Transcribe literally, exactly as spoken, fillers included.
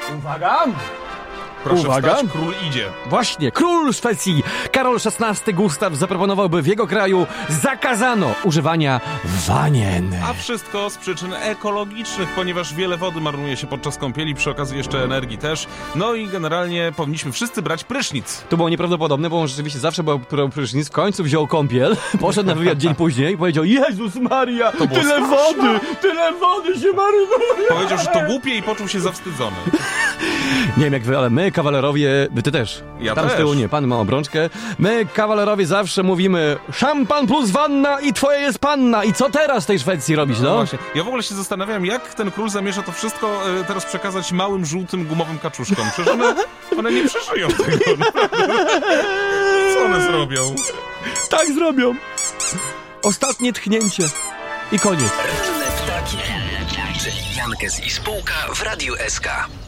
Uwaga! Proszę Uwaga. wstać, król idzie. Właśnie, król Szwecji Karol szesnasty Gustaw zaproponował, by w jego kraju zakazano używania wanien. A wszystko z przyczyn ekologicznych, ponieważ wiele wody marnuje się podczas kąpieli, przy okazji jeszcze energii też. No i generalnie powinniśmy wszyscy brać prysznic. To było nieprawdopodobne, bo on rzeczywiście zawsze był prysznic, w końcu wziął kąpiel, poszedł na wywiad dzień później i powiedział: Jezus Maria, było tyle straszne. wody, tyle wody się marnuje. Powiedział, że to głupie i poczuł się zawstydzony. Nie wiem jak wy, ale my, kawalerowie, wy ty też. Ja Tam też. z tyłu nie, pan ma obrączkę. My, kawalerowie, zawsze mówimy: szampan plus wanna i twoja jest panna. I co teraz w tej Szwecji robić, no? No właśnie. Ja w ogóle się zastanawiam, jak ten król zamierza to wszystko e, teraz przekazać małym, żółtym, gumowym kaczuszkom. Przecież one, one nie przeżyją tego. Naprawdę. Co one zrobią? Tak zrobią. Ostatnie tchnięcie. I koniec. Ranne ptaki, czyli Jankes i spółka w Radiu S K.